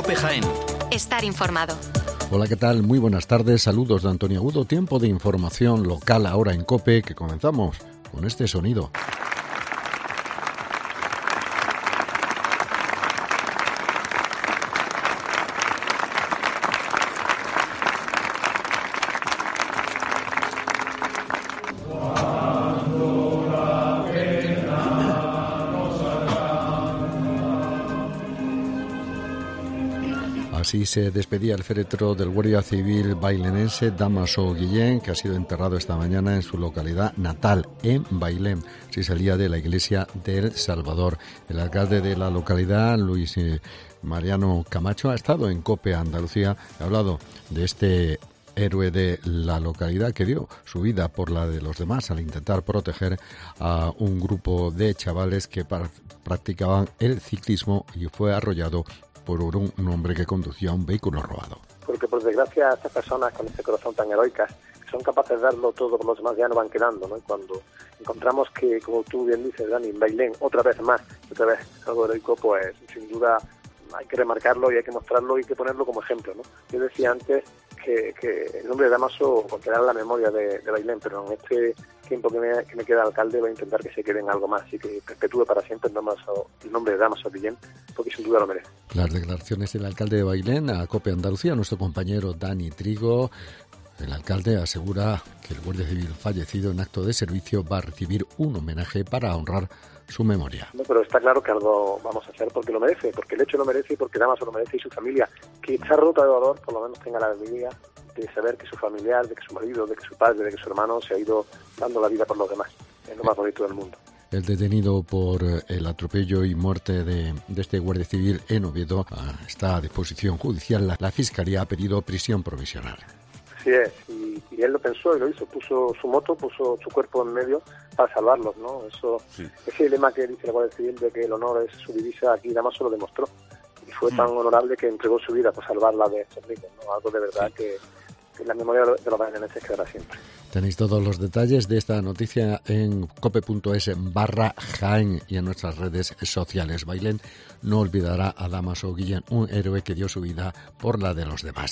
COPE Jaén. Estar informado. Hola, ¿qué tal? Muy buenas tardes. Saludos de Antonio Agudo. Tiempo de información local ahora en COPE, que comenzamos con este sonido. Así se despedía el féretro del guardia civil bailenense Dámaso Guillén, que ha sido enterrado esta mañana en su localidad natal, en Bailén. Así salía de la iglesia del Salvador. El alcalde de la localidad, Luis Mariano Camacho, ha estado en COPE Andalucía, ha hablado de este héroe de la localidad que dio su vida por la de los demás al intentar proteger a un grupo de chavales que practicaban el ciclismo y fue arrollado por un hombre que conducía un vehículo robado. Porque por desgracia estas personas con este corazón tan heroicas, que son capaces de darlo todo por los demás, ya no van quedando, ¿no? Y cuando encontramos que, como tú bien dices, Dani, en Bailén, otra vez algo heroico, pues sin duda hay que remarcarlo y hay que mostrarlo y hay que ponerlo como ejemplo, ¿no? Yo decía antes que el nombre de Dámaso quedará en la memoria de Bailén, pero en este tiempo que me queda alcalde voy a intentar que se quede en algo más y que perpetúe para siempre el nombre de Dámaso Guillén, porque sin duda lo merece. Las declaraciones del alcalde de Bailén a COPE Andalucía, nuestro compañero Dani Trigo. El alcalde asegura que el guardia civil fallecido en acto de servicio va a recibir un homenaje para honrar su memoria. No, pero está claro que algo vamos a hacer porque lo merece, porque el hecho lo merece y porque Dámaso lo merece y su familia, que está rota de dolor, por lo menos tenga la alegría de saber que su familiar, de que su marido, de que su padre, de que su hermano se ha ido dando la vida por los demás. Es lo más bonito del mundo. El detenido por el atropello y muerte de este guardia civil en Oviedo está a disposición judicial. La Fiscalía ha pedido prisión provisional. Así es, y él lo pensó y lo hizo, puso su moto, puso su cuerpo en medio para salvarlos, ¿no? Eso, sí. Ese lema que dice la Guardia Civil de que el honor es su divisa, aquí Dámaso lo demostró. Y fue tan honorable que entregó su vida por salvarla de estos ricos, ¿no? Algo de verdad que en la memoria de los baileneses quedará siempre. Tenéis todos los detalles de esta noticia en cope.es/Jaén y en nuestras redes sociales. Bailén no olvidará a Dámaso Guillén, un héroe que dio su vida por la de los demás.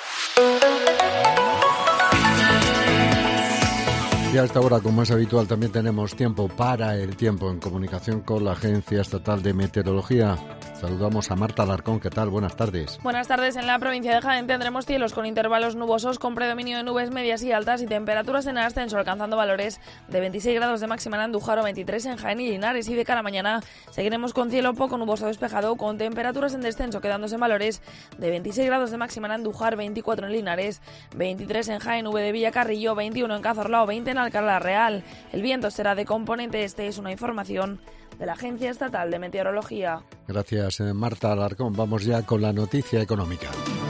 Y a esta hora, como es habitual, también tenemos tiempo para el tiempo en comunicación con la Agencia Estatal de Meteorología. Saludamos a Marta Alarcón. ¿Qué tal? Buenas tardes. Buenas tardes. En la provincia de Jaén tendremos cielos con intervalos nubosos, con predominio de nubes medias y altas y temperaturas en ascenso, alcanzando valores de 26 grados de máxima en Andújar o 23 en Jaén y Linares. Y de cara a mañana seguiremos con cielo poco nuboso despejado, con temperaturas en descenso, quedándose en valores de 26 grados de máxima en Andújar, 24 en Linares, 23 en Jaén, V de Villacarrillo, 21 en Cazorla o 20 en Alcalá Real. El viento será de componente este, es una información de la Agencia Estatal de Meteorología. Gracias, Marta Alarcón. Vamos ya con la noticia económica.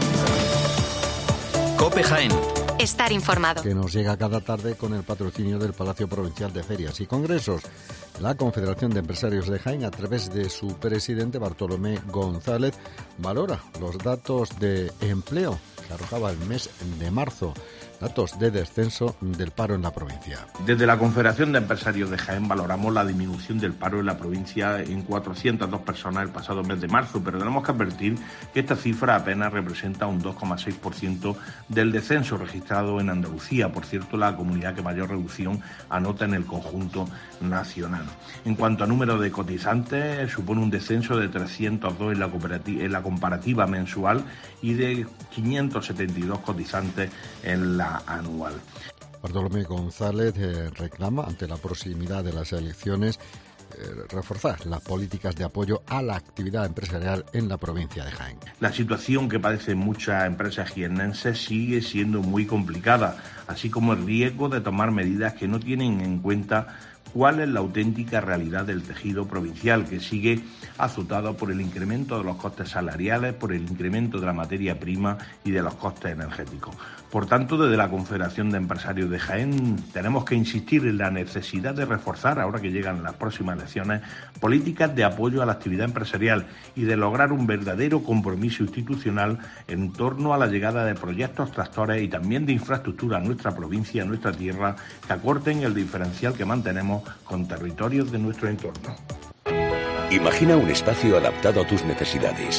COPE Jaén. Estar informado. Que nos llega cada tarde con el patrocinio del Palacio Provincial de Ferias y Congresos. La Confederación de Empresarios de Jaén, a través de su presidente Bartolomé González, valora los datos de empleo que arrojaba el mes de marzo. Datos de descenso del paro en la provincia. Desde la Confederación de Empresarios de Jaén valoramos la disminución del paro en la provincia en 402 personas el pasado mes de marzo, pero tenemos que advertir que esta cifra apenas representa un 2,6% del descenso registrado en Andalucía, por cierto, la comunidad que mayor reducción anota en el conjunto nacional. En cuanto a número de cotizantes, supone un descenso de 302 en la comparativa mensual y de 572 cotizantes en la anual. Bartolomé González reclama, ante la proximidad de las elecciones, reforzar las políticas de apoyo a la actividad empresarial en la provincia de Jaén. La situación que padecen muchas empresas jiennenses sigue siendo muy complicada, así como el riesgo de tomar medidas que no tienen en cuenta cuál es la auténtica realidad del tejido provincial, que sigue azotado por el incremento de los costes salariales, por el incremento de la materia prima y de los costes energéticos. Por tanto, desde la Confederación de Empresarios de Jaén tenemos que insistir en la necesidad de reforzar, ahora que llegan las próximas elecciones, políticas de apoyo a la actividad empresarial y de lograr un verdadero compromiso institucional en torno a la llegada de proyectos tractores y también de infraestructura a nuestra provincia, a nuestra tierra, que acorten el diferencial que mantenemos con territorios de nuestro entorno. Imagina un espacio adaptado a tus necesidades.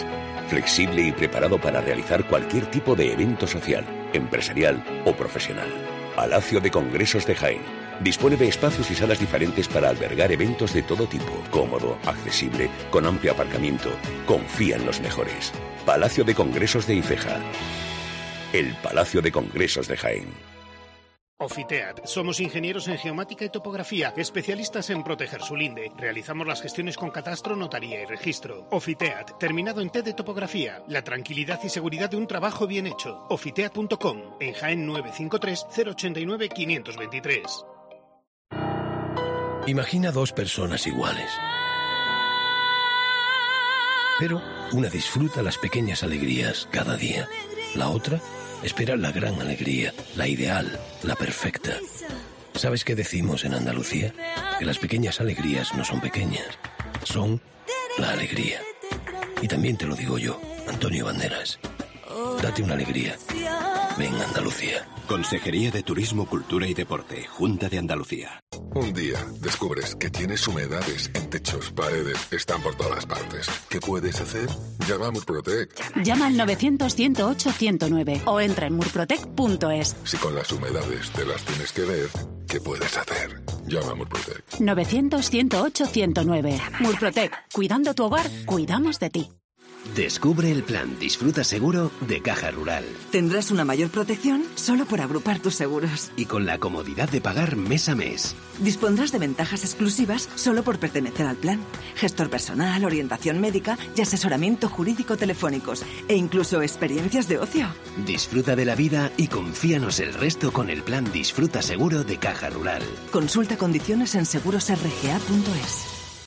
flexible y preparado para realizar cualquier tipo de evento social, empresarial o profesional. Palacio de Congresos de Jaén. Dispone de espacios y salas diferentes para albergar eventos de todo tipo. Cómodo, accesible, con amplio aparcamiento. Confía en los mejores. Palacio de Congresos de Ifeja. El Palacio de Congresos de Jaén. Ofiteat. Somos ingenieros en geomática y topografía, especialistas en proteger su linde. Realizamos las gestiones con catastro, notaría y registro. Ofiteat, terminado en T de topografía. La tranquilidad y seguridad de un trabajo bien hecho. Ofiteat.com, en Jaén 953 089 523. Imagina dos personas iguales. Pero una disfruta las pequeñas alegrías cada día. La otra espera la gran alegría, la ideal, la perfecta. ¿Sabes qué decimos en Andalucía? Que las pequeñas alegrías no son pequeñas, son la alegría. Y también te lo digo yo, Antonio Banderas. Date una alegría. Ven, Andalucía. Consejería de Turismo, Cultura y Deporte, Junta de Andalucía. Un día descubres que tienes humedades en techos, paredes, están por todas partes. ¿Qué puedes hacer? Llama a Murprotec. Llama al 900-108-109 o entra en murprotec.es. Si con las humedades te las tienes que ver, ¿qué puedes hacer? Llama a Murprotec. 900-108-109. Murprotec. Cuidando tu hogar, cuidamos de ti. Descubre el plan Disfruta Seguro de Caja Rural. Tendrás una mayor protección solo por agrupar tus seguros. Y con la comodidad de pagar mes a mes. Dispondrás de ventajas exclusivas solo por pertenecer al plan. Gestor personal, orientación médica y asesoramiento jurídico telefónicos. E incluso experiencias de ocio. Disfruta de la vida y confíanos el resto con el plan Disfruta Seguro de Caja Rural. Consulta condiciones en segurosrga.es.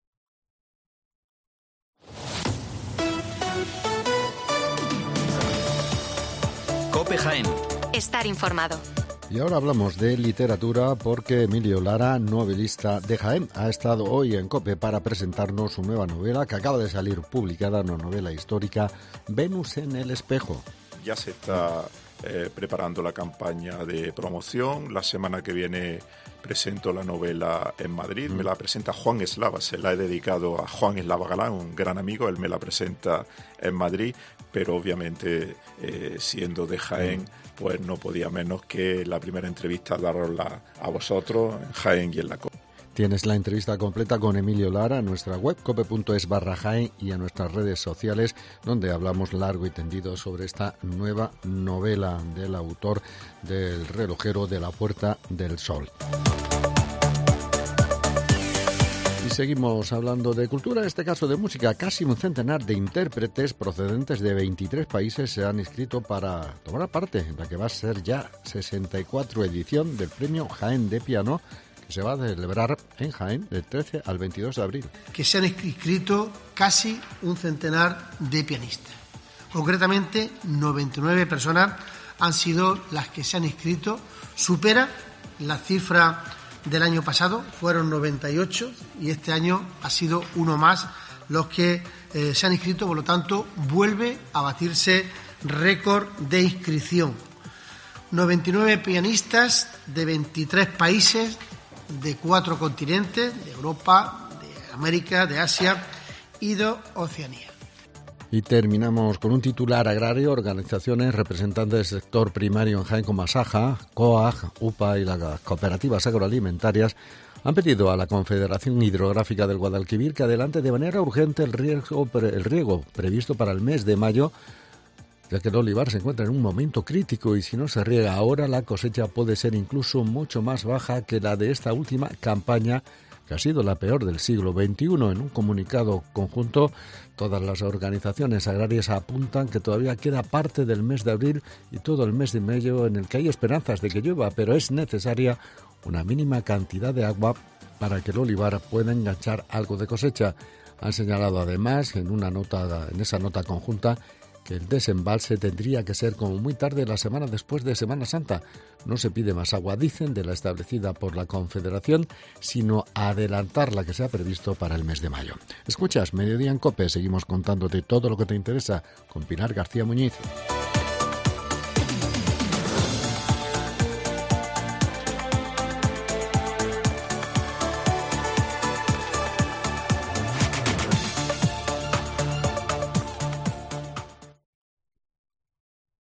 COPE Jaén. Estar informado. Y ahora hablamos de literatura porque Emilio Lara, novelista de Jaén, ha estado hoy en COPE para presentarnos su nueva novela que acaba de salir publicada, una novela histórica, Venus en el espejo. Ya se está preparando la campaña de promoción. La semana que viene presento la novela en Madrid. Me la presenta Juan Eslava. Se la he dedicado a Juan Eslava Galán, un gran amigo. Él me la presenta en Madrid, pero obviamente siendo de Jaén, pues no podía menos que la primera entrevista darosla a vosotros en Jaén y en la COPE. Tienes la entrevista completa con Emilio Lara en nuestra web cope.es/Jaén y en nuestras redes sociales, donde hablamos largo y tendido sobre esta nueva novela del autor del relojero de la Puerta del Sol. Y seguimos hablando de cultura, en este caso de música. Casi un centenar de intérpretes procedentes de 23 países se han inscrito para tomar parte en la que va a ser ya 64 edición del Premio Jaén de Piano, que se va a celebrar en Jaén del 13 al 22 de abril. Que se han inscrito casi un centenar de pianistas. Concretamente, 99 personas han sido las que se han inscrito. Supera la cifra del año pasado, fueron 98, y este año ha sido uno más los que se han inscrito. Por lo tanto, vuelve a batirse récord de inscripción. 99 pianistas de 23 países, de 4 continentes, de Europa, de América, de Asia y de Oceanía. Y terminamos con un titular agrario. Organizaciones representantes del sector primario en Jaén como Asaja, COAG, UPA y las cooperativas agroalimentarias han pedido a la Confederación Hidrográfica del Guadalquivir que adelante de manera urgente el riego previsto para el mes de mayo, ya que el olivar se encuentra en un momento crítico y si no se riega ahora la cosecha puede ser incluso mucho más baja que la de esta última campaña, que ha sido la peor del siglo XXI. En un comunicado conjunto, todas las organizaciones agrarias apuntan que todavía queda parte del mes de abril y todo el mes de mayo en el que hay esperanzas de que llueva, pero es necesaria una mínima cantidad de agua para que el olivar pueda enganchar algo de cosecha. Han señalado además en esa nota conjunta que el desembalse tendría que ser como muy tarde la semana después de Semana Santa. No se pide más agua, dicen, de la establecida por la Confederación, sino adelantar la que se ha previsto para el mes de mayo. Escuchas Mediodía en COPE, seguimos contándote todo lo que te interesa con Pilar García Muñiz.